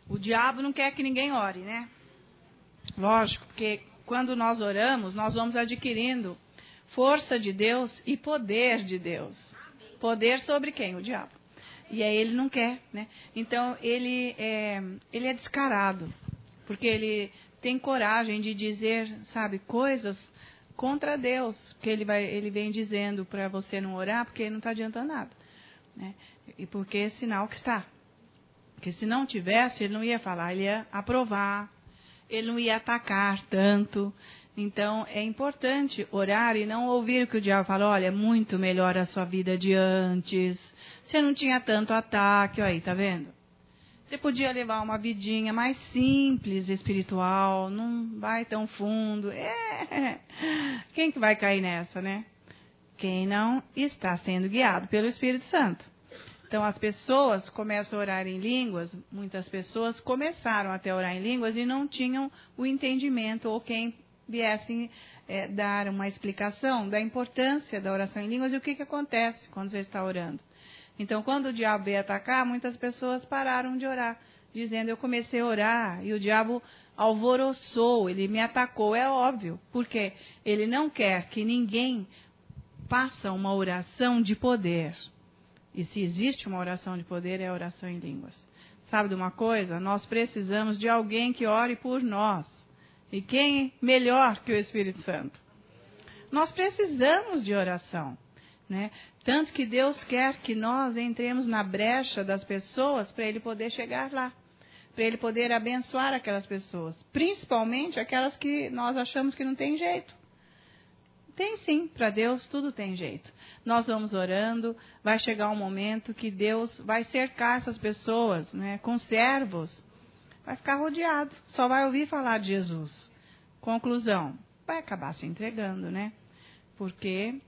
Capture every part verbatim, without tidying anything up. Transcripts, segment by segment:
O diabo não quer que ninguém ore, né? Lógico, porque quando nós oramos, nós vamos adquirindo força de Deus e poder de Deus. Poder sobre quem? O diabo. E aí ele não quer, né? Então ele é, ele é descarado, porque ele tem coragem de dizer, sabe, coisas contra Deus, porque ele, vai, ele vem dizendo para você não orar, porque não está adiantando nada, né? E porque é sinal que está. Porque se não tivesse, ele não ia falar, ele ia aprovar, ele não ia atacar tanto. Então, é importante orar e não ouvir o que o diabo fala. Olha, é muito melhor a sua vida de antes. Você não tinha tanto ataque. Olha aí, tá vendo? Você podia levar uma vidinha mais simples, espiritual. Não vai tão fundo. É. Quem que vai cair nessa, né? Quem não está sendo guiado pelo Espírito Santo. Então, as pessoas começam a orar em línguas. Muitas pessoas começaram até a orar em línguas e não tinham o entendimento ou quem viessem é, dar uma explicação da importância da oração em línguas e o que, que acontece quando você está orando. Então, quando o diabo veio atacar, muitas pessoas pararam de orar, dizendo, eu comecei a orar e o diabo alvoroçou, ele me atacou. É óbvio, porque ele não quer que ninguém faça uma oração de poder. E se existe uma oração de poder, é a oração em línguas. Sabe de uma coisa? Nós precisamos de alguém que ore por nós. E quem melhor que o Espírito Santo? Nós precisamos de oração, né? Tanto que Deus quer que nós entremos na brecha das pessoas para Ele poder chegar lá. Para Ele poder abençoar aquelas pessoas. Principalmente aquelas que nós achamos que não tem jeito. Tem sim, para Deus tudo tem jeito. Nós vamos orando, vai chegar um momento que Deus vai cercar essas pessoas, né, com servos. Vai ficar rodeado, só vai ouvir falar de Jesus. Conclusão, vai acabar se entregando, né? Porque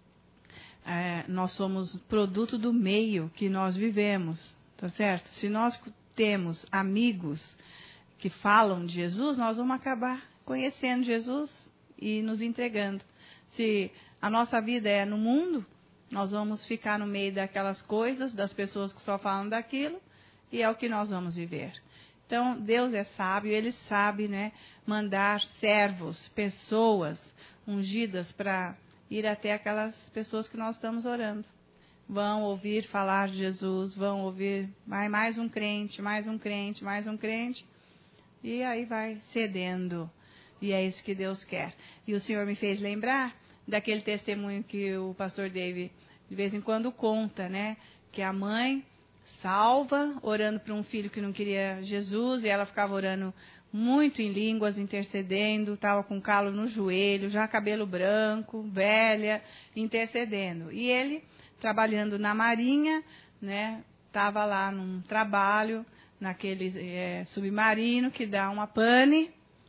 é, nós somos produto do meio que nós vivemos, tá certo? Se nós temos amigos que falam de Jesus, nós vamos acabar conhecendo Jesus e nos entregando. Se a nossa vida é no mundo, nós vamos ficar no meio daquelas coisas, das pessoas que só falam daquilo, e é o que nós vamos viver. Então, Deus é sábio, Ele sabe, né, mandar servos, pessoas ungidas para ir até aquelas pessoas que nós estamos orando. Vão ouvir falar de Jesus, vão ouvir, vai mais um crente, mais um crente, mais um crente, e aí vai cedendo. E é isso que Deus quer. E o Senhor me fez lembrar daquele testemunho que o pastor David de vez em quando conta, né? Que a mãe salva, orando para um filho que não queria Jesus, e ela ficava orando muito em línguas, intercedendo, estava com calo no joelho, já cabelo branco, velha, intercedendo. E ele, trabalhando na marinha, né? Estava lá num trabalho, naquele é, submarino que dá uma pane.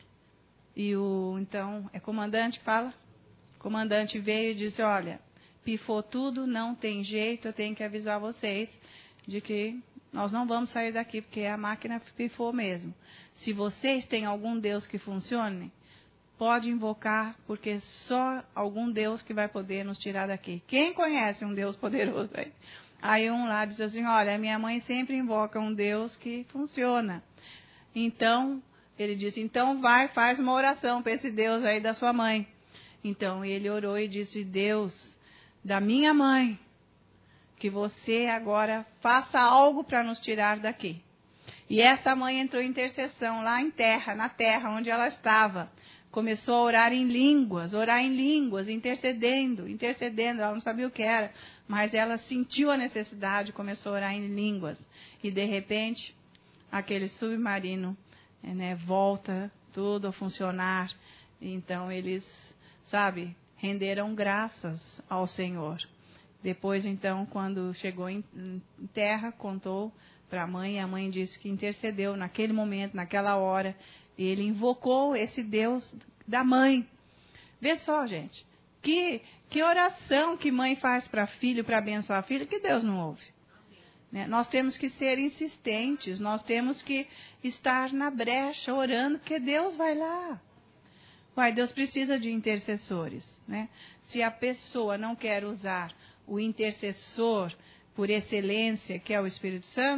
E o, então, é comandante que fala? O comandante veio e disse, olha, pifou tudo, não tem jeito, eu tenho que avisar vocês de que nós não vamos sair daqui, porque a máquina pifou mesmo. Se vocês têm algum Deus que funcione, pode invocar, porque só algum Deus que vai poder nos tirar daqui. Quem conhece um Deus poderoso aí? Aí um lá diz assim, olha, minha mãe sempre invoca um Deus que funciona. Então, ele disse, então vai, faz uma oração para esse Deus aí da sua mãe. Então, ele orou e disse, Deus, da minha mãe, que você agora faça algo para nos tirar daqui. E essa mãe entrou em intercessão lá em terra, na terra onde ela estava. Começou a orar em línguas, orar em línguas, intercedendo, intercedendo. Ela não sabia o que era, mas ela sentiu a necessidade, começou a orar em línguas. E de repente, aquele submarino, né, volta tudo a funcionar. Então eles, sabe, renderam graças ao Senhor. Depois, então, quando chegou em terra, contou para a mãe, e a mãe disse que intercedeu naquele momento, naquela hora, e ele invocou esse Deus da mãe. Vê só, gente, que, que oração que mãe faz para filho, para abençoar filho, que Deus não ouve. Né? Nós temos que ser insistentes, nós temos que estar na brecha, orando, porque Deus vai lá. Uai, Deus precisa de intercessores, né? Se a pessoa não quer usar o intercessor por excelência, que é o Espírito Santo,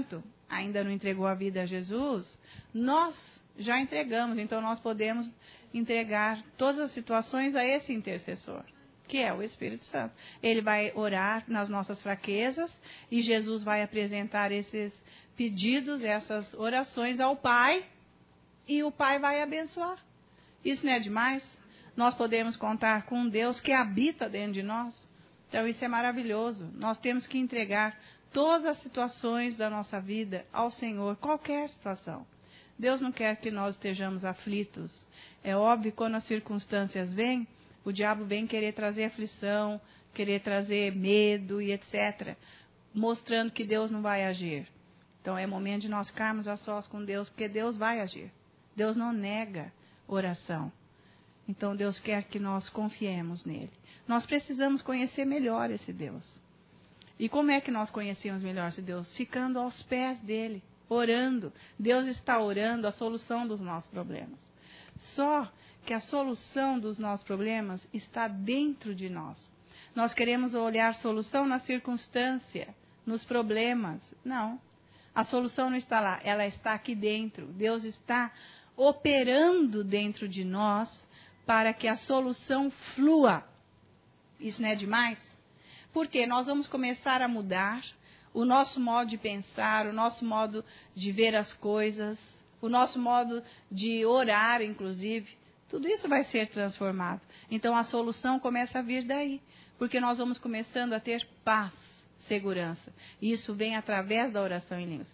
ainda não entregou a vida a Jesus, nós já entregamos. Então, nós podemos entregar todas as situações a esse intercessor, que é o Espírito Santo. Ele vai orar nas nossas fraquezas e Jesus vai apresentar esses pedidos, essas orações ao Pai, e o Pai vai abençoar. Isso não é demais? Nós podemos contar com um Deus que habita dentro de nós. Então, isso é maravilhoso. Nós temos que entregar todas as situações da nossa vida ao Senhor, qualquer situação. Deus não quer que nós estejamos aflitos. É óbvio que quando as circunstâncias vêm, o diabo vem querer trazer aflição, querer trazer medo e etcétera, mostrando que Deus não vai agir. Então, é momento de nós ficarmos a sós com Deus, porque Deus vai agir. Deus não nega oração. Então, Deus quer que nós confiemos nele. Nós precisamos conhecer melhor esse Deus. E como é que nós conhecemos melhor esse Deus? Ficando aos pés dele, orando. Deus está orando a solução dos nossos problemas. Só que a solução dos nossos problemas está dentro de nós. Nós queremos olhar solução na circunstância, nos problemas. Não. A solução não está lá, ela está aqui dentro. Deus está operando dentro de nós para que a solução flua. Isso não é demais? Porque nós vamos começar a mudar o nosso modo de pensar, o nosso modo de ver as coisas, o nosso modo de orar, inclusive. Tudo isso vai ser transformado. Então, a solução começa a vir daí. Porque nós vamos começando a ter paz, segurança. E isso vem através da oração em línguas.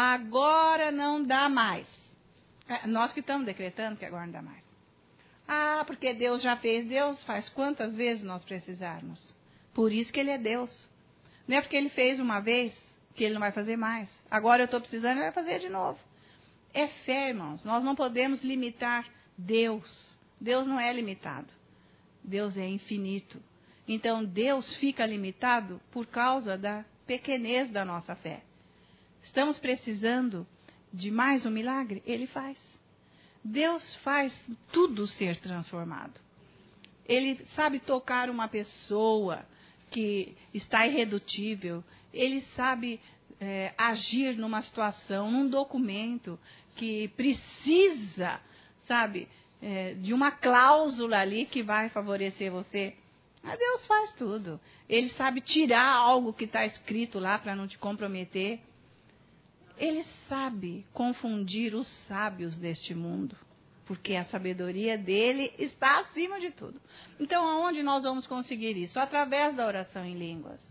Agora não dá mais. É, nós que estamos decretando que agora não dá mais. Ah, porque Deus já fez. Deus faz quantas vezes nós precisarmos. Por isso que Ele é Deus. Não é porque Ele fez uma vez que Ele não vai fazer mais. Agora eu estou precisando, Ele vai fazer de novo. É fé, irmãos. Nós não podemos limitar Deus. Deus não é limitado. Deus é infinito. Então, Deus fica limitado por causa da pequenez da nossa fé. Estamos precisando de mais um milagre? Ele faz. Deus faz tudo ser transformado. Ele sabe tocar uma pessoa que está irredutível. Ele sabe é, agir numa situação, num documento que precisa, sabe, é, de uma cláusula ali que vai favorecer você. Mas Deus faz tudo. Ele sabe tirar algo que está escrito lá para não te comprometer. Ele sabe confundir os sábios deste mundo, porque a sabedoria dele está acima de tudo. Então, aonde nós vamos conseguir isso? Através da oração em línguas.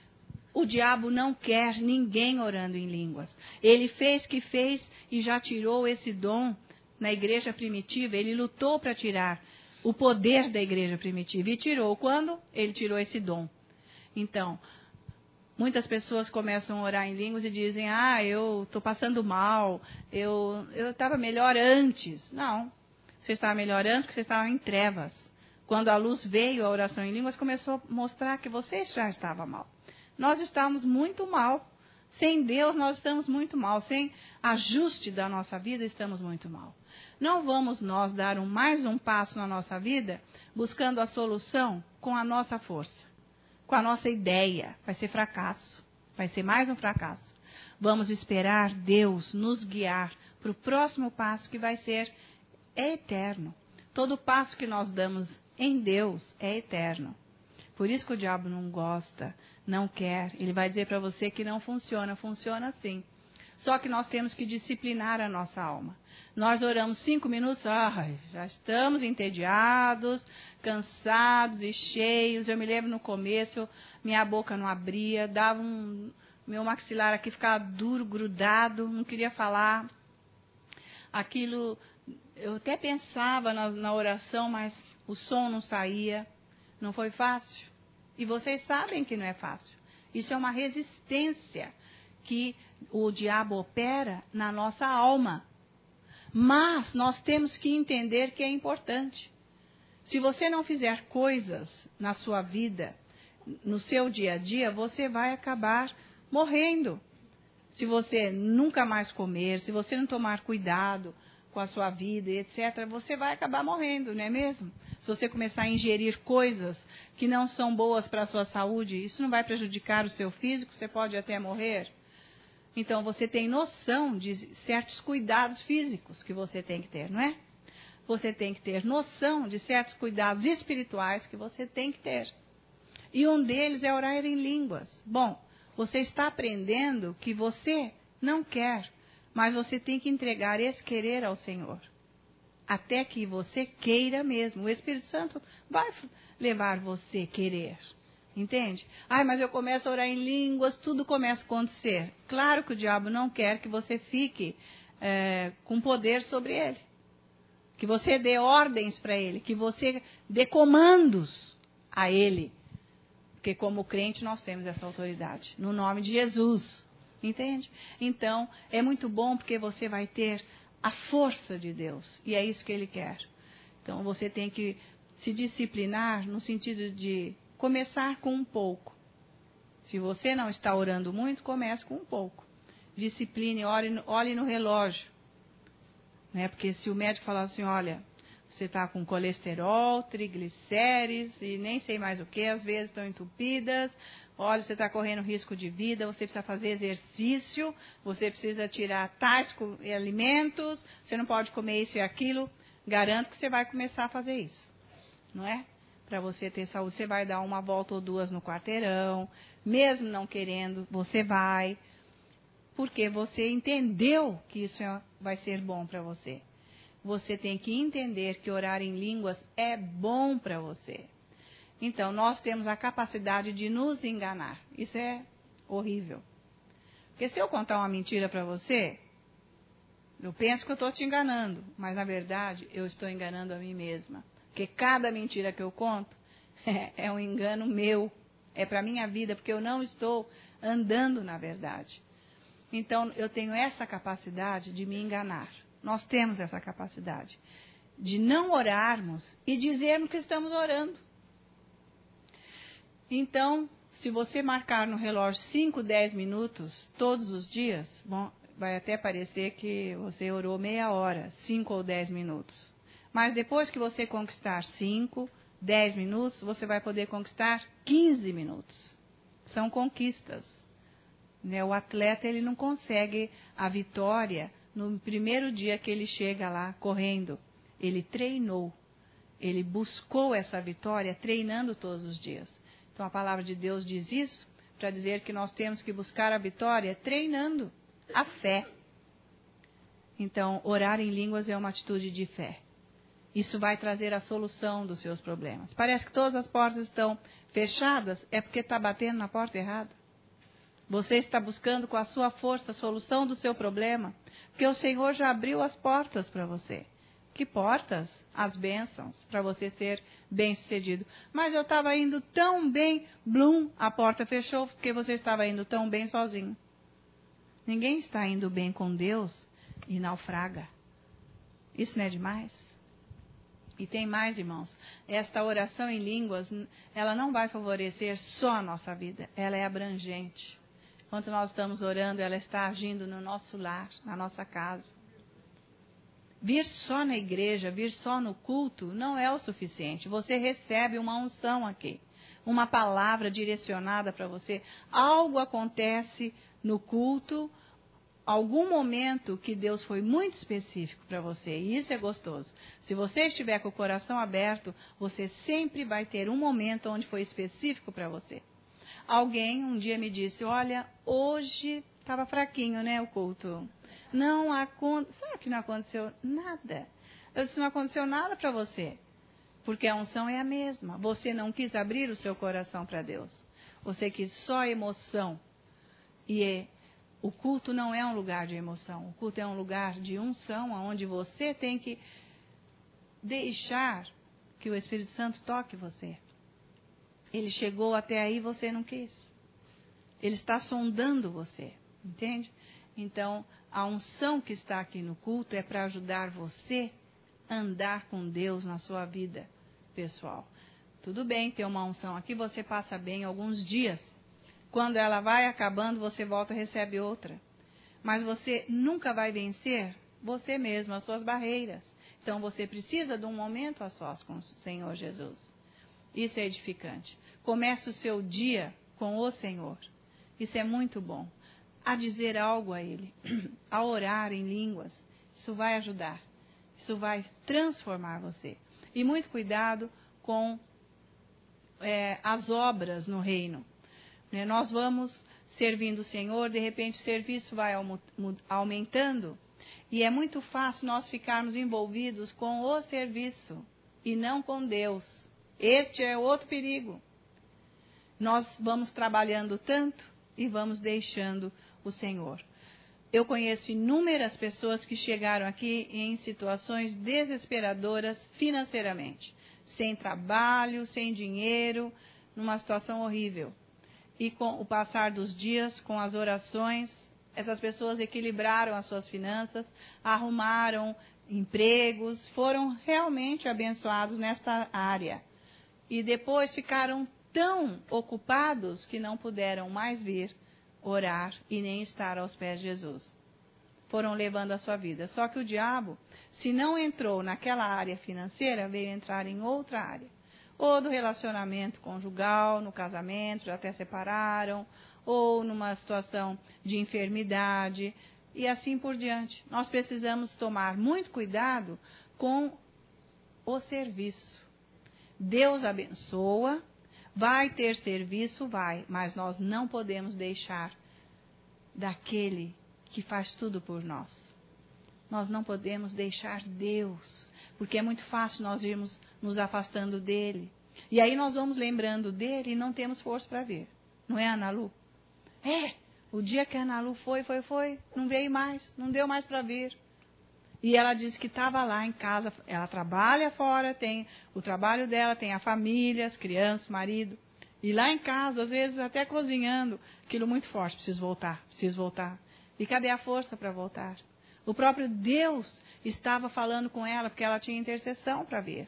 O diabo não quer ninguém orando em línguas. Ele fez que fez e já tirou esse dom na igreja primitiva. Ele lutou para tirar o poder da igreja primitiva e tirou. Quando? Ele tirou esse dom. Então, muitas pessoas começam a orar em línguas e dizem, ah, eu estou passando mal, eu estava melhor antes. Não, você estava melhor antes porque você estava em trevas. Quando a luz veio, a oração em línguas começou a mostrar que você já estava mal. Nós estamos muito mal. Sem Deus, nós estamos muito mal. Sem ajuste da nossa vida, estamos muito mal. Não vamos nós dar um, mais um passo na nossa vida buscando a solução com a nossa força, com a nossa ideia. Vai ser fracasso. Vai ser mais um fracasso. Vamos esperar Deus nos guiar para o próximo passo que vai ser é eterno. Todo passo que nós damos em Deus é eterno. Por isso que o diabo não gosta, não quer. Ele vai dizer para você que não funciona. Funciona sim. Só que nós temos que disciplinar a nossa alma. Nós oramos cinco minutos, ai, já estamos entediados, cansados e cheios. Eu me lembro no começo, minha boca não abria, dava um, meu maxilar aqui ficava duro, grudado, não queria falar. Aquilo, eu até pensava na, na oração, mas o som não saía. Não foi fácil. E vocês sabem que não é fácil. Isso é uma resistência que o diabo opera na nossa alma. Mas nós temos que entender que é importante. Se você não fizer coisas na sua vida, no seu dia a dia, você vai acabar morrendo. Se você nunca mais comer, se você não tomar cuidado com a sua vida, etcétera, você vai acabar morrendo, não é mesmo? Se você começar a ingerir coisas que não são boas para a sua saúde, isso não vai prejudicar o seu físico, você pode até morrer. Então, você tem noção de certos cuidados físicos que você tem que ter, não é? Você tem que ter noção de certos cuidados espirituais que você tem que ter. E um deles é orar em línguas. Bom, você está aprendendo que você não quer, mas você tem que entregar esse querer ao Senhor. Até que você queira mesmo. O Espírito Santo vai levar você a querer. Entende? Ai, mas eu começo a orar em línguas, tudo começa a acontecer. Claro que o diabo não quer que você fique é, com poder sobre ele. Que você dê ordens para ele, que você dê comandos a ele. Porque como crente nós temos essa autoridade. No nome de Jesus. Entende? Então, é muito bom porque você vai ter a força de Deus. E é isso que ele quer. Então, você tem que se disciplinar no sentido de começar com um pouco. Se você não está orando muito, comece com um pouco. Discipline, olhe, olhe no relógio. Né? Porque se o médico falar assim, olha, você está com colesterol, triglicérides e nem sei mais o que, às vezes estão entupidas, olha, você está correndo risco de vida, você precisa fazer exercício, você precisa tirar tais alimentos, você não pode comer isso e aquilo, garanto que você vai começar a fazer isso, não é? Para você ter saúde, você vai dar uma volta ou duas no quarteirão, mesmo não querendo, você vai, porque você entendeu que isso é, vai ser bom para você. Você tem que entender que orar em línguas é bom para você. Então, nós temos a capacidade de nos enganar. Isso é horrível. Porque se eu contar uma mentira para você, eu penso que eu estou te enganando, mas na verdade eu estou enganando a mim mesma. Porque cada mentira que eu conto é, é um engano meu, é para a minha vida, porque eu não estou andando na verdade. Então, eu tenho essa capacidade de me enganar. Nós temos essa capacidade de não orarmos e dizermos que estamos orando. Então, se você marcar no relógio cinco, dez minutos todos os dias, bom, vai até parecer que você orou meia hora, cinco ou dez minutos. Mas depois que você conquistar cinco, dez minutos, você vai poder conquistar quinze minutos. São conquistas. Né? O atleta ele não consegue a vitória no primeiro dia que ele chega lá correndo. Ele treinou. Ele buscou essa vitória treinando todos os dias. Então a palavra de Deus diz isso para dizer que nós temos que buscar a vitória treinando a fé. Então, orar em línguas é uma atitude de fé. Isso vai trazer a solução dos seus problemas. Parece que todas as portas estão fechadas, é porque está batendo na porta errada. Você está buscando com a sua força a solução do seu problema, porque o Senhor já abriu as portas para você. Que portas? As bênçãos, para você ser bem-sucedido. Mas eu estava indo tão bem, blum, a porta fechou, porque você estava indo tão bem sozinho. Ninguém está indo bem com Deus e naufraga. Isso não é demais? E tem mais, irmãos. Esta oração em línguas, ela não vai favorecer só a nossa vida, ela é abrangente. Enquanto nós estamos orando, ela está agindo no nosso lar, na nossa casa. Vir só na igreja, vir só no culto, não é o suficiente. Você recebe uma unção aqui, uma palavra direcionada para você. Algo acontece no culto, algum momento que Deus foi muito específico para você, e isso é gostoso. Se você estiver com o coração aberto, você sempre vai ter um momento onde foi específico para você. Alguém um dia me disse, olha, hoje estava fraquinho, né, o culto. Não aconteceu, sabe que não aconteceu nada? Eu disse, não aconteceu nada para você, porque a unção é a mesma. Você não quis abrir o seu coração para Deus. Você quis só emoção. E é, o culto não é um lugar de emoção. O culto é um lugar de unção, onde você tem que deixar que o Espírito Santo toque você. Ele chegou até aí e você não quis. Ele está sondando você, entende? Então, a unção que está aqui no culto é para ajudar você a andar com Deus na sua vida pessoal. Tudo bem ter uma unção aqui, você passa bem alguns dias. Quando ela vai acabando, você volta e recebe outra. Mas você nunca vai vencer você mesmo, as suas barreiras. Então, você precisa de um momento a sós com o Senhor Jesus. Isso é edificante. Comece o seu dia com o Senhor. Isso é muito bom. a dizer algo a Ele, a orar em línguas. Isso vai ajudar. Isso vai transformar você. E muito cuidado com é, as obras no reino. Né? Nós vamos servindo o Senhor, de repente o serviço vai aumentando. E é muito fácil nós ficarmos envolvidos com o serviço e não com Deus. Este é outro perigo. Nós vamos trabalhando tanto e vamos deixando o Senhor. Eu conheço inúmeras pessoas que chegaram aqui em situações desesperadoras financeiramente. Sem trabalho, sem dinheiro, numa situação horrível. E com o passar dos dias, com as orações, essas pessoas equilibraram as suas finanças, arrumaram empregos, foram realmente abençoados nesta área. E depois ficaram tão ocupados que não puderam mais vir orar e nem estar aos pés de Jesus. Foram levando a sua vida. Só que o diabo, se não entrou naquela área financeira, veio entrar em outra área. Ou do relacionamento conjugal, no casamento, já até separaram, ou numa situação de enfermidade, e assim por diante. Nós precisamos tomar muito cuidado com o serviço. Deus abençoa, vai ter serviço, vai, mas nós não podemos deixar daquele que faz tudo por nós. Nós não podemos deixar Deus, porque é muito fácil nós irmos nos afastando dele. E aí nós vamos lembrando dele e não temos força para vir. Não é, Ana Lu? É, o dia que a Ana Lu foi, foi, foi, não veio mais, não deu mais para vir. E ela disse que estava lá em casa, ela trabalha fora, tem o trabalho dela, tem a família, as crianças, o marido. E lá em casa, às vezes até cozinhando, aquilo muito forte, preciso voltar, preciso voltar. E cadê a força para voltar? O próprio Deus estava falando com ela, porque ela tinha intercessão para vir.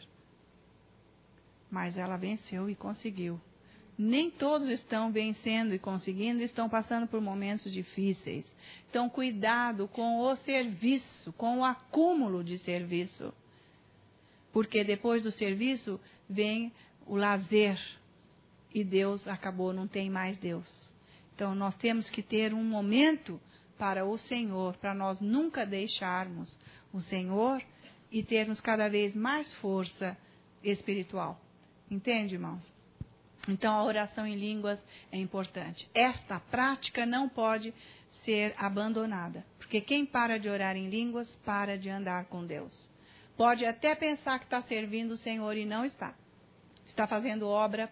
Mas ela venceu e conseguiu. Nem todos estão vencendo e conseguindo, estão passando por momentos difíceis. Então, cuidado com o serviço, com o acúmulo de serviço. Porque depois do serviço vem o lazer. E Deus acabou, não tem mais Deus. Então, nós temos que ter um momento para o Senhor, para nós nunca deixarmos o Senhor e termos cada vez mais força espiritual. Entende, irmãos? Então, a oração em línguas é importante. Esta prática não pode ser abandonada. Porque quem para de orar em línguas, para de andar com Deus. Pode até pensar que está servindo o Senhor e não está. Está fazendo obra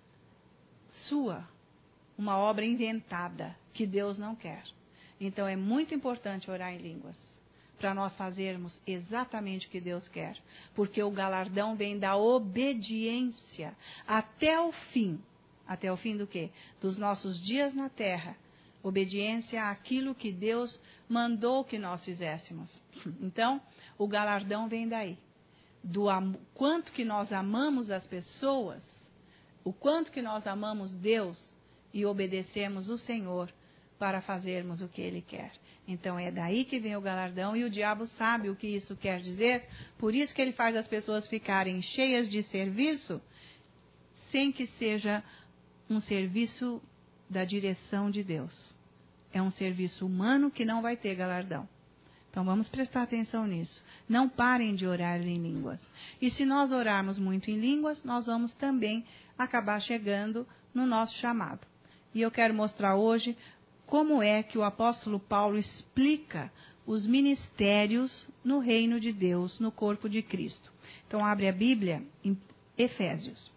sua. Uma obra inventada, que Deus não quer. Então, é muito importante orar em línguas. Para nós fazermos exatamente o que Deus quer. Porque o galardão vem da obediência até o fim. Até o fim do quê? Dos nossos dias na terra. Obediência àquilo que Deus mandou que nós fizéssemos. Então, o galardão vem daí. Do am- quanto que nós amamos as pessoas, o quanto que nós amamos Deus e obedecemos o Senhor para fazermos o que Ele quer. Então, é daí que vem o galardão e o diabo sabe o que isso quer dizer. Por isso que ele faz as pessoas ficarem cheias de serviço, sem que seja um serviço da direção de Deus. É um serviço humano que não vai ter galardão. Então, vamos prestar atenção nisso. Não parem de orar em línguas. E se nós orarmos muito em línguas, nós vamos também acabar chegando no nosso chamado. E eu quero mostrar hoje como é que o apóstolo Paulo explica os ministérios no reino de Deus, no corpo de Cristo. Então, abre a Bíblia em Efésios.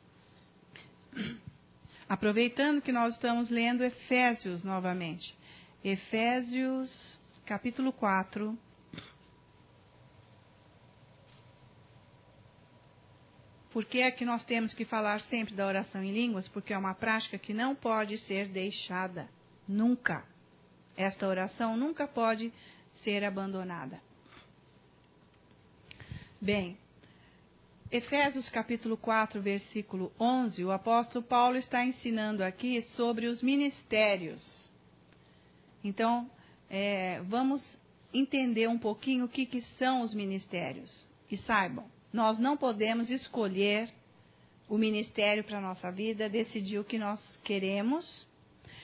Aproveitando que nós estamos lendo Efésios novamente. Efésios, capítulo quatro. Por que é que nós temos que falar sempre da oração em línguas? Porque é uma prática que não pode ser deixada. Nunca. Esta oração nunca pode ser abandonada. Bem, Efésios capítulo quatro, versículo onze, o apóstolo Paulo está ensinando aqui sobre os ministérios. Então, é, vamos entender um pouquinho o que, que são os ministérios. E saibam, nós não podemos escolher o ministério para a nossa vida, decidir o que nós queremos.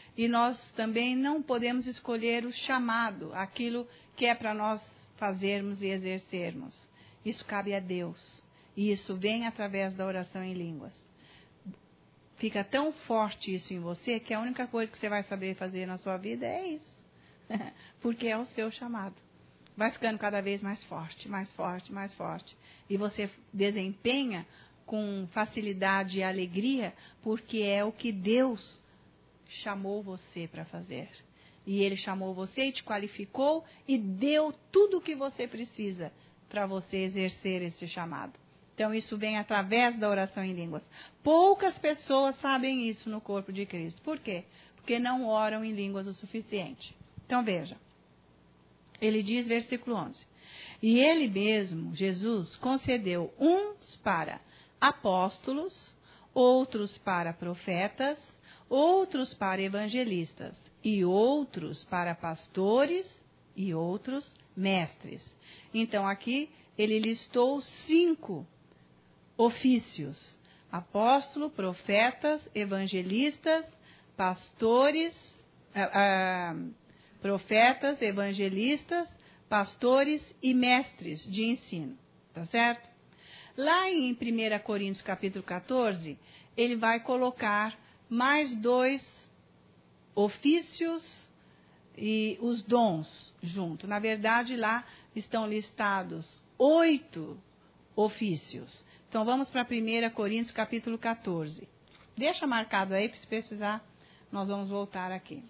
E nós também não podemos escolher o chamado, aquilo que é para nós fazermos e exercermos. Isso cabe a Deus. E isso vem através da oração em línguas. Fica tão forte isso em você que a única coisa que você vai saber fazer na sua vida é isso. Porque é o seu chamado. Vai ficando cada vez mais forte, mais forte, mais forte. E você desempenha com facilidade e alegria, porque é o que Deus chamou você para fazer. E Ele chamou você e te qualificou e deu tudo o que você precisa para você exercer esse chamado. Então, isso vem através da oração em línguas. Poucas pessoas sabem isso no corpo de Cristo. Por quê? Porque não oram em línguas o suficiente. Então, veja. Ele diz, versículo onze. E Ele mesmo, Jesus, concedeu uns para apóstolos, outros para profetas, outros para evangelistas, e outros para pastores, e outros mestres. Então, aqui, ele listou cinco ofícios: apóstolo, profetas, evangelistas, pastores, ah, ah, profetas, evangelistas, pastores e mestres de ensino. Tá certo? Lá em primeira Coríntios capítulo quatorze, ele vai colocar mais dois ofícios e os dons junto. Na verdade, lá estão listados oito ofícios. Então, vamos para primeira Coríntios capítulo quatorze. Deixa marcado aí, se precisar, nós vamos voltar aqui.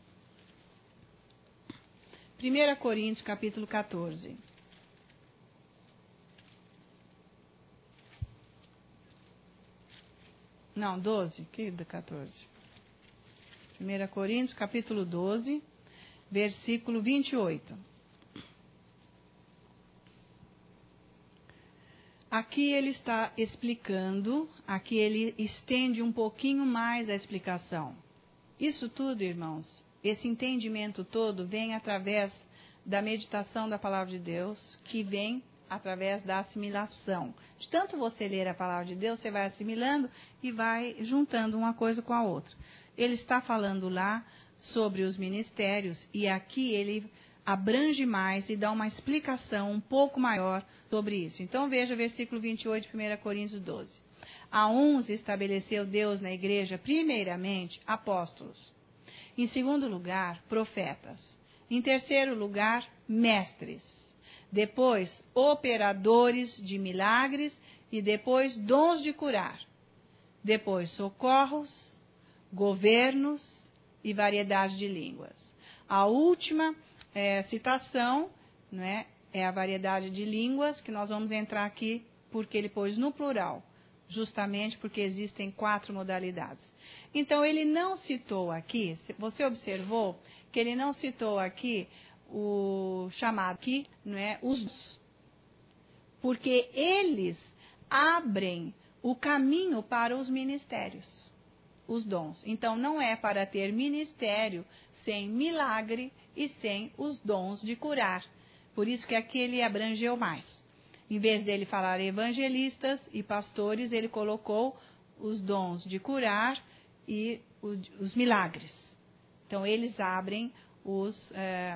primeira Coríntios capítulo quatorze. Não, doze. Que do quatorze? primeira Coríntios capítulo doze, versículo vinte e oito. Aqui ele está explicando, aqui ele estende um pouquinho mais a explicação. Isso tudo, irmãos, esse entendimento todo vem através da meditação da palavra de Deus, que vem através da assimilação. De tanto você ler a palavra de Deus, você vai assimilando e vai juntando uma coisa com a outra. Ele está falando lá sobre os ministérios e aqui ele abrange mais e dá uma explicação um pouco maior sobre isso. Então veja o versículo vinte e oito de primeira Coríntios doze. A uns estabeleceu Deus na igreja, primeiramente, apóstolos. Em segundo lugar, profetas. Em terceiro lugar, mestres. Depois, operadores de milagres e depois, dons de curar. Depois, socorros, governos e variedade de línguas. A última é, citação, não é, é a variedade de línguas, que nós vamos entrar aqui porque ele pôs no plural, justamente porque existem quatro modalidades. Então, ele não citou aqui, você observou que ele não citou aqui o chamado aqui, não é, os, porque eles abrem o caminho para os ministérios, os dons. Então, não é para ter ministério sem milagre e sem os dons de curar. Por isso que aqui ele abrangeu mais. Em vez dele falar evangelistas e pastores, ele colocou os dons de curar e os milagres. Então, eles abrem os, é,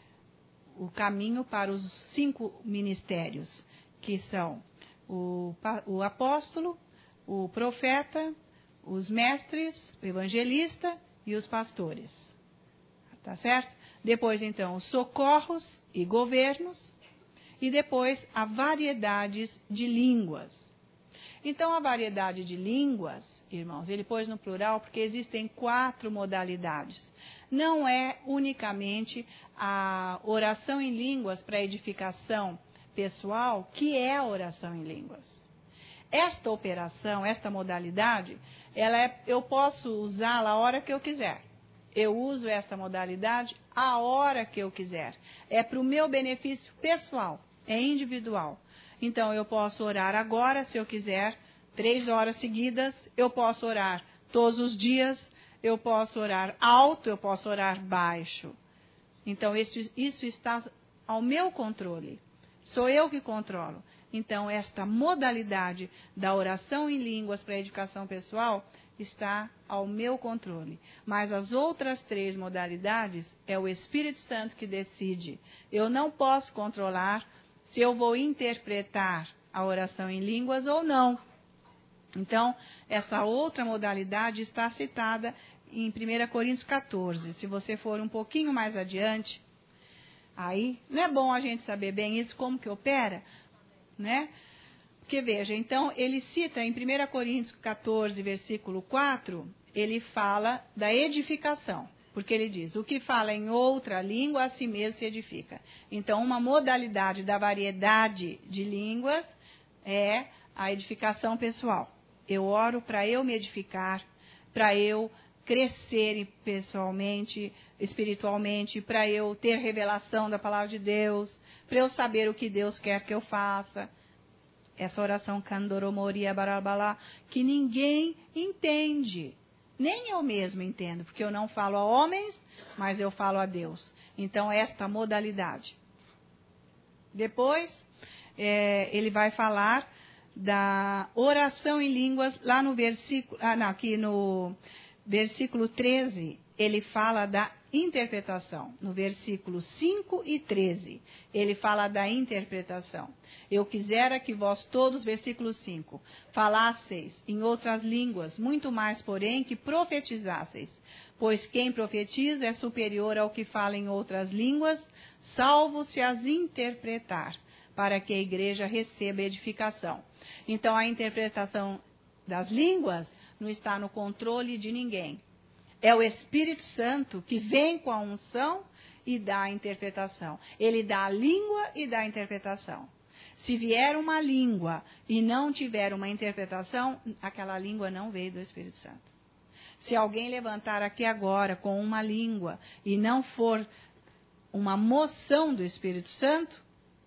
o caminho para os cinco ministérios, que são o, o apóstolo, o profeta, os mestres, o evangelista e os pastores. Tá certo? Depois, então, os socorros e governos. E depois, a variedades de línguas. Então, a variedade de línguas, irmãos, ele pôs no plural porque existem quatro modalidades. Não é unicamente a oração em línguas para edificação pessoal, que é a oração em línguas. Esta operação, esta modalidade, ela é, eu posso usá-la a hora que eu quiser. Eu uso esta modalidade a hora que eu quiser. É para o meu benefício pessoal, é individual. Então, eu posso orar agora, se eu quiser, três horas seguidas. Eu posso orar todos os dias. Eu posso orar alto, eu posso orar baixo. Então, isso, isso está ao meu controle. Sou eu que controlo. Então, esta modalidade da oração em línguas para a edificação pessoal, está ao meu controle. Mas as outras três modalidades é o Espírito Santo que decide. Eu não posso controlar se eu vou interpretar a oração em línguas ou não. Então, essa outra modalidade está citada em primeira Coríntios quatorze. Se você for um pouquinho mais adiante, aí não é bom a gente saber bem isso, como que opera, né? Porque veja, então ele cita em primeira Coríntios quatorze, versículo quatro, ele fala da edificação. Porque ele diz, o que fala em outra língua, a si mesmo se edifica. Então, uma modalidade da variedade de línguas é a edificação pessoal. Eu oro para eu me edificar, para eu crescer pessoalmente, espiritualmente, para eu ter revelação da palavra de Deus, para eu saber o que Deus quer que eu faça. Essa oração Kandoromoria Barabalá, que ninguém entende. Nem eu mesmo entendo, porque eu não falo a homens, mas eu falo a Deus. Então, esta modalidade. Depois, é, ele vai falar da oração em línguas, lá no versículo, ah, não, aqui no versículo treze, ele fala da interpretação. No versículo cinco e treze, ele fala da interpretação. Eu quisera que vós todos, versículo cinco, falasseis em outras línguas, muito mais, porém, que profetizasseis. Pois quem profetiza é superior ao que fala em outras línguas, salvo se as interpretar, para que a igreja receba edificação. Então, a interpretação das línguas não está no controle de ninguém. É o Espírito Santo que vem com a unção e dá a interpretação. Ele dá a língua e dá a interpretação. Se vier uma língua e não tiver uma interpretação, aquela língua não veio do Espírito Santo. Se alguém levantar aqui agora com uma língua e não for uma moção do Espírito Santo,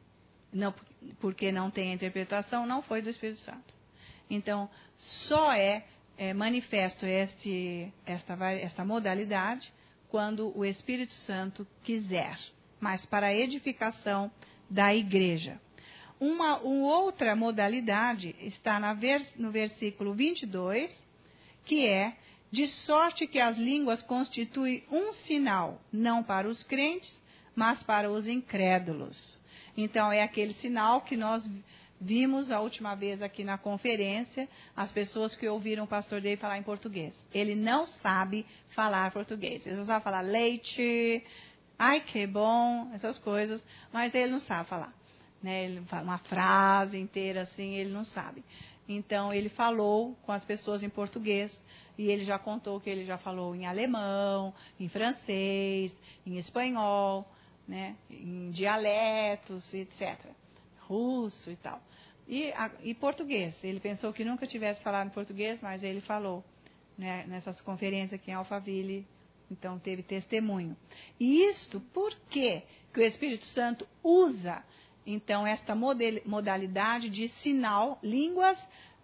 não, porque não tem a interpretação, não foi do Espírito Santo. Então, só é É, manifesto este, esta, esta modalidade quando o Espírito Santo quiser, mas para a edificação da igreja. Uma, uma outra modalidade está na vers, no versículo vinte e dois, que é, de sorte que as línguas constituem um sinal, não para os crentes, mas para os incrédulos. Então, é aquele sinal que nós vimos a última vez aqui na conferência, as pessoas que ouviram o pastor Dave falar em português. Ele não sabe falar português. Ele só sabe falar leite, ai que bom, essas coisas, mas ele não sabe falar. Né? Ele fala uma frase inteira assim, ele não sabe. Então, ele falou com as pessoas em português, e ele já contou que ele já falou em alemão, em francês, em espanhol, né? Em dialetos, etcétera. Russo e tal. E, a, e português. Ele pensou que nunca tivesse falado em português, mas ele falou, né, nessas conferências aqui em Alphaville. Então, teve testemunho. E isto, por quê que o Espírito Santo usa, então, esta model, modalidade de sinal, línguas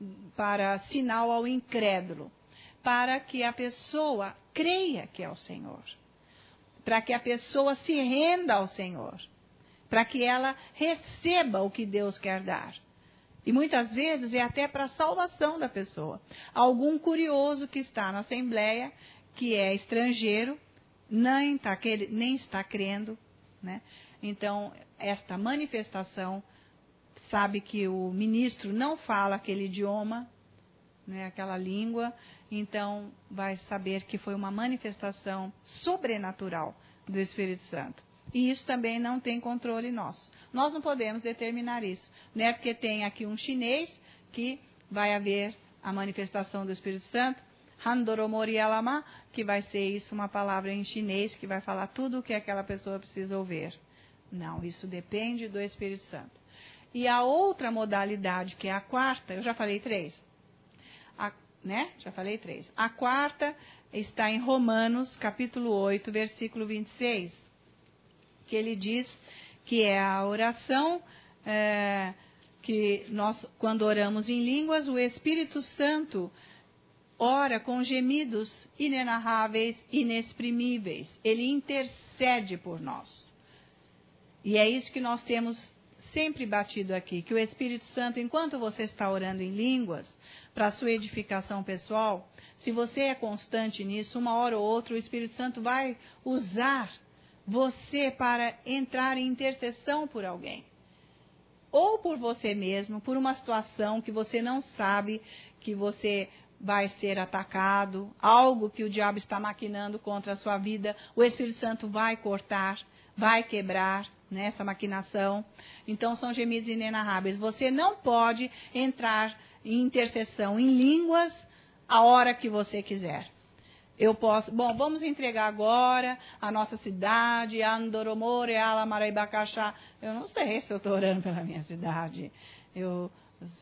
para sinal ao incrédulo? Para que a pessoa creia que é o Senhor. Para que a pessoa se renda ao Senhor. Para que ela receba o que Deus quer dar. E muitas vezes é até para a salvação da pessoa. Algum curioso que está na Assembleia, que é estrangeiro, nem está, nem está crendo, né? Então, esta manifestação, sabe que o ministro não fala aquele idioma, né, aquela língua, então vai saber que foi uma manifestação sobrenatural do Espírito Santo. E isso também não tem controle nosso. Nós não podemos determinar isso. Não é porque tem aqui um chinês que vai haver a manifestação do Espírito Santo, Handoromori Alama, que vai ser isso uma palavra em chinês, que vai falar tudo o que aquela pessoa precisa ouvir. Não, isso depende do Espírito Santo. E a outra modalidade, que é a quarta, eu já falei três. A, né? Já falei três. A quarta está em Romanos, capítulo oito, versículo vinte e seis. Que ele diz que é a oração é, que nós, quando oramos em línguas, o Espírito Santo ora com gemidos inenarráveis, inexprimíveis. Ele intercede por nós. E é isso que nós temos sempre batido aqui, que o Espírito Santo, enquanto você está orando em línguas, para a sua edificação pessoal, se você é constante nisso, uma hora ou outra, o Espírito Santo vai usar você para entrar em intercessão por alguém. Ou por você mesmo, por uma situação que você não sabe que você vai ser atacado, algo que o diabo está maquinando contra a sua vida, o Espírito Santo vai cortar, vai quebrar nessa maquinação. Então são gemidos inenarráveis. Você não pode entrar em intercessão em línguas a hora que você quiser. Eu posso, bom, vamos entregar agora a nossa cidade, Andoromore, Alamaraibacachá. Eu não sei se eu estou orando pela minha cidade. Eu,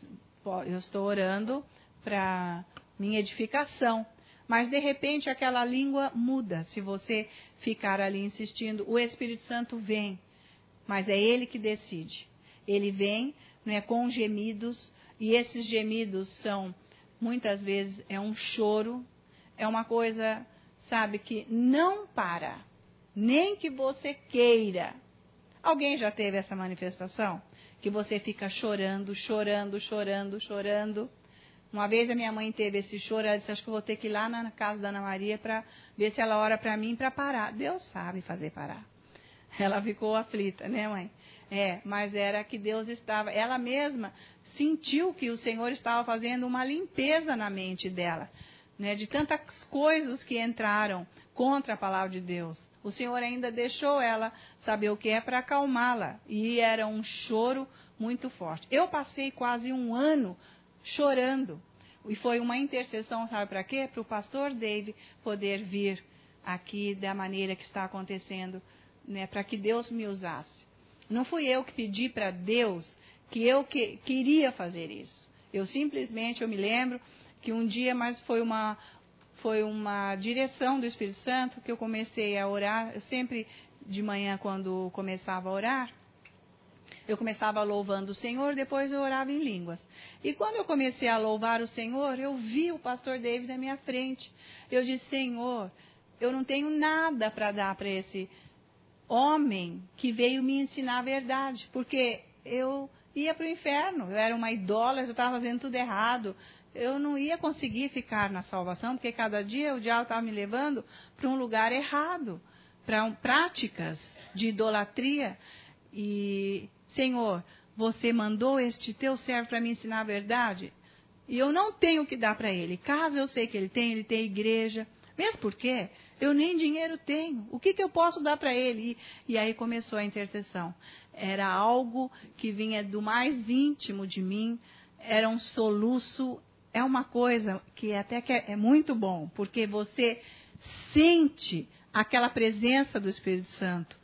eu estou orando para minha edificação. Mas, de repente, aquela língua muda. Se você ficar ali insistindo, o Espírito Santo vem. Mas é Ele que decide. Ele vem, né, com gemidos. E esses gemidos são, muitas vezes, é um choro. É uma coisa, sabe, que não para. Nem que você queira. Alguém já teve essa manifestação? Que você fica chorando, chorando, chorando, chorando. Uma vez a minha mãe teve esse choro, ela disse, acho que eu vou ter que ir lá na casa da Ana Maria para ver se ela ora para mim para parar. Deus sabe fazer parar. Ela ficou aflita, né, mãe? É, mas era que Deus estava, ela mesma sentiu que o Senhor estava fazendo uma limpeza na mente dela, né, de tantas coisas que entraram contra a palavra de Deus. O Senhor ainda deixou ela saber o que é para acalmá-la. E era um choro muito forte. Eu passei quase um ano chorando. E foi uma intercessão, sabe para quê? Para o pastor Dave poder vir aqui da maneira que está acontecendo, né, para que Deus me usasse. Não fui eu que pedi para Deus que eu que, queria fazer isso. Eu simplesmente, eu me lembro que um dia, mas foi uma, foi uma direção do Espírito Santo que eu comecei a orar. Eu sempre, de manhã, quando começava a orar, eu começava louvando o Senhor, depois eu orava em línguas. E quando eu comecei a louvar o Senhor, eu vi o pastor David na minha frente. Eu disse, Senhor, eu não tenho nada para dar para esse homem que veio me ensinar a verdade. Porque eu ia para o inferno, eu era uma idólatra, eu estava fazendo tudo errado. Eu não ia conseguir ficar na salvação, porque cada dia o diabo estava me levando para um lugar errado, para um, práticas de idolatria. E, Senhor, você mandou este teu servo para me ensinar a verdade? E eu não tenho o que dar para ele. Caso eu sei que ele tem, ele tem igreja. Mesmo porque eu nem dinheiro tenho. O que, que eu posso dar para ele? E, e aí começou a intercessão. Era algo que vinha do mais íntimo de mim. Era um soluço. É uma coisa que até que é, é muito bom. Porque você sente aquela presença do Espírito Santo.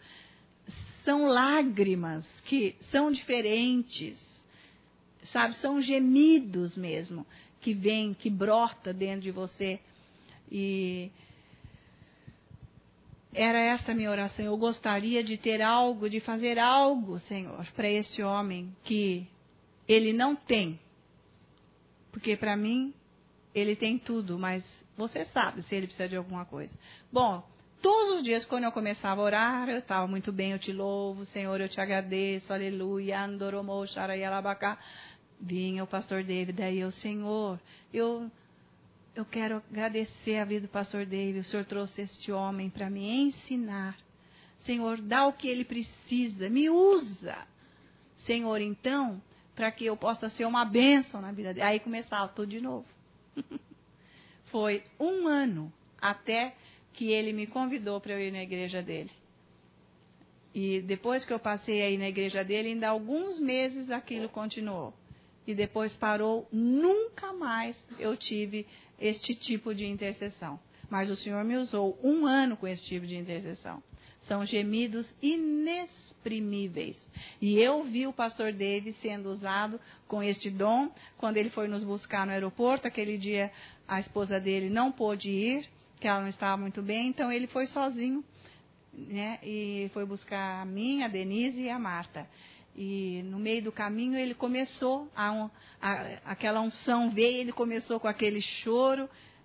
São lágrimas que são diferentes, sabe? São gemidos mesmo, que vem, que brota dentro de você. E era esta a minha oração. Eu gostaria de ter algo, de fazer algo, Senhor, para esse homem que ele não tem. Porque para mim, ele tem tudo, mas você sabe se ele precisa de alguma coisa. Bom, todos os dias, quando eu começava a orar, eu estava muito bem, eu te louvo, Senhor, eu te agradeço, aleluia, andoromo, xarayalabacá. Vinha o pastor David, daí eu, Senhor, eu, eu quero agradecer a vida do pastor David, o Senhor trouxe este homem para me ensinar. Senhor, dá o que ele precisa, me usa. Senhor, então, para que eu possa ser uma bênção na vida dele. Aí começava tudo de novo. Foi um ano até que ele me convidou para eu ir na igreja dele. E depois que eu passei aí na igreja dele, ainda alguns meses aquilo continuou. E depois parou, nunca mais eu tive este tipo de intercessão. Mas o Senhor me usou um ano com esse tipo de intercessão. São gemidos inexprimíveis. E eu vi o pastor David sendo usado com este dom, quando ele foi nos buscar no aeroporto. Aquele dia a esposa dele não pôde ir, que ela não estava muito bem, então ele foi sozinho, né, e foi buscar a mim, a Denise e a Marta. E no meio do caminho ele começou, a, a, aquela unção veio, ele começou com aquele choro,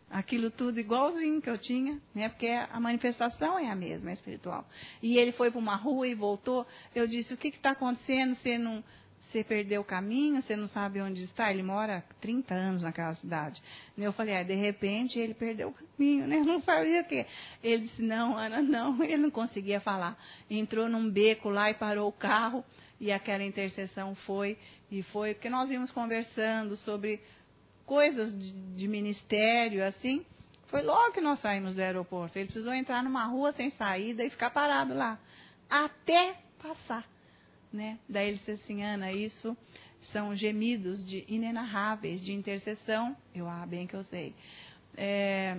aquilo tudo igualzinho que eu tinha, né? Porque a manifestação é a mesma, é espiritual. E ele foi para uma rua e voltou. Eu disse, o que está acontecendo? Você não, você perdeu o caminho? Você não sabe onde está? Ele mora há trinta anos naquela cidade. E eu falei, ah, de repente ele perdeu o caminho, né? Eu não sabia o quê. Ele disse, não, Ana, não. Ele não conseguia falar. Entrou num beco lá e parou o carro. E aquela intercessão foi, e foi, porque nós íamos conversando sobre coisas de, de ministério, assim. Foi logo que nós saímos do aeroporto. Ele precisou entrar numa rua sem saída e ficar parado lá, até passar, né? Daí ele disse assim, Ana, isso são gemidos de inenarráveis, de intercessão. Eu, ah, bem que eu sei. É,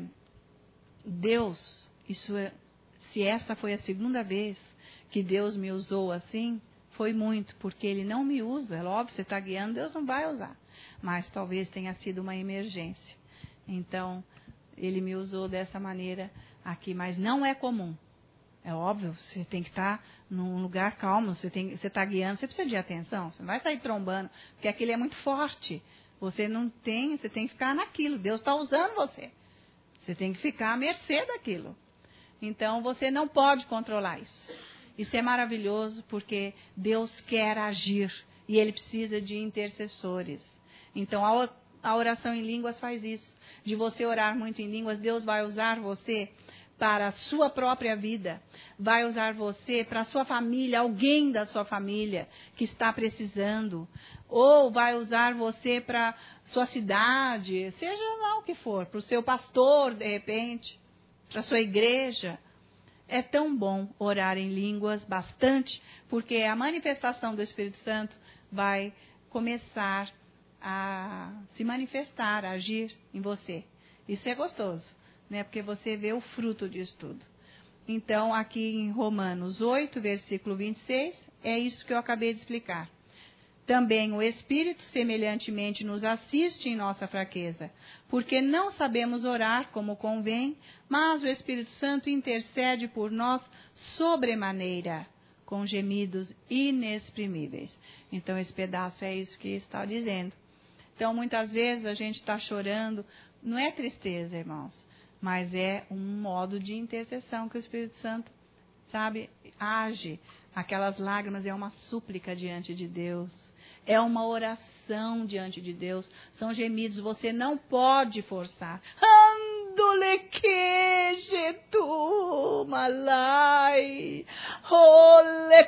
Deus, isso é, se esta foi a segunda vez que Deus me usou assim, foi muito, porque Ele não me usa. É óbvio, você está guiando, Deus não vai usar. Mas talvez tenha sido uma emergência. Então, Ele me usou dessa maneira aqui, mas não é comum. É óbvio, você tem que estar num lugar calmo, você tem, você está guiando, você precisa de atenção, você não vai sair trombando, porque aquilo é muito forte. Você não tem, você tem que ficar naquilo, Deus está usando você. Você tem que ficar à mercê daquilo. Então, você não pode controlar isso. Isso é maravilhoso porque Deus quer agir e Ele precisa de intercessores. Então, a oração em línguas faz isso. De você orar muito em línguas, Deus vai usar você para a sua própria vida. Vai usar você para a sua família, alguém da sua família que está precisando. Ou vai usar você para a sua cidade, seja lá o que for, para o seu pastor, de repente, para a sua igreja. É tão bom orar em línguas bastante, porque a manifestação do Espírito Santo vai começar a se manifestar, a agir em você. Isso é gostoso, né? Porque você vê o fruto disso tudo. Então, aqui em Romanos oito, versículo vinte e seis, é isso que eu acabei de explicar. Também o Espírito semelhantemente nos assiste em nossa fraqueza, porque não sabemos orar como convém, mas o Espírito Santo intercede por nós sobremaneira, com gemidos inexprimíveis. Então esse pedaço é isso que está dizendo. Então muitas vezes a gente está chorando, não é tristeza, irmãos, mas é um modo de intercessão que o Espírito Santo, sabe, age. Aquelas lágrimas é uma súplica diante de Deus. É uma oração diante de Deus. São gemidos. Você não pode forçar. Andole quejetu malai. Ole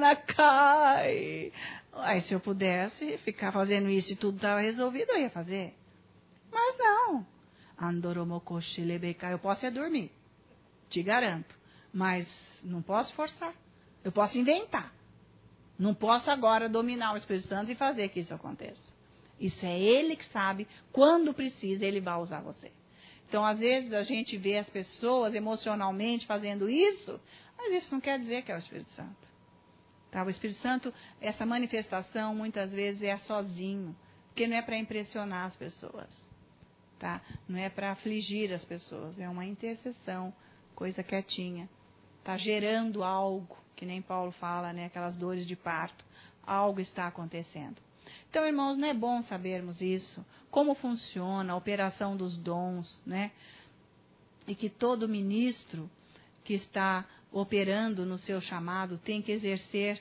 komanakai. Aí se eu pudesse ficar fazendo isso e tudo estava resolvido, eu ia fazer. Mas não. Andoromokoshi lebekai. Eu posso é dormir. Te garanto. Mas não posso forçar. Eu posso inventar. Não posso agora dominar o Espírito Santo e fazer que isso aconteça. Isso é Ele que sabe. Quando precisa, Ele vai usar você. Então, às vezes, a gente vê as pessoas emocionalmente fazendo isso, mas isso não quer dizer que é o Espírito Santo. Tá? O Espírito Santo, essa manifestação, muitas vezes, é sozinho. Porque não é para impressionar as pessoas. Tá? Não é para afligir as pessoas. É uma intercessão, coisa quietinha. Está gerando algo, que nem Paulo fala, né? Aquelas dores de parto. Algo está acontecendo. Então, irmãos, não é bom sabermos isso, como funciona a operação dos dons, né? E que todo ministro que está operando no seu chamado tem que exercer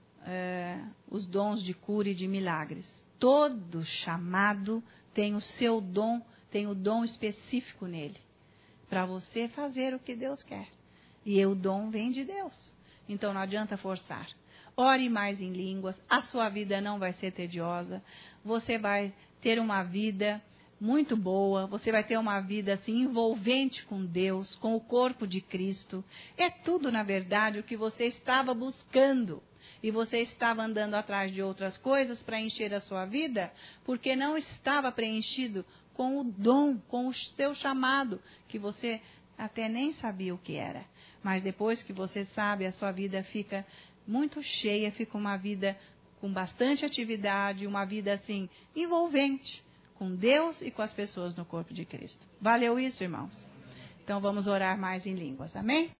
é, os dons de cura e de milagres. Todo chamado tem o seu dom, tem o dom específico nele, para você fazer o que Deus quer. E o dom vem de Deus. Então não adianta forçar. Ore mais em línguas. A sua vida não vai ser tediosa. Você vai ter uma vida muito boa. Você vai ter uma vida assim envolvente com Deus, com o corpo de Cristo. É tudo, na verdade, o que você estava buscando. E você estava andando atrás de outras coisas para encher a sua vida, porque não estava preenchido com o dom, com o seu chamado, que você até nem sabia o que era. Mas depois que você sabe, a sua vida fica muito cheia, fica uma vida com bastante atividade, uma vida assim, envolvente com Deus e com as pessoas no corpo de Cristo. Valeu isso, irmãos? Então vamos orar mais em línguas, amém?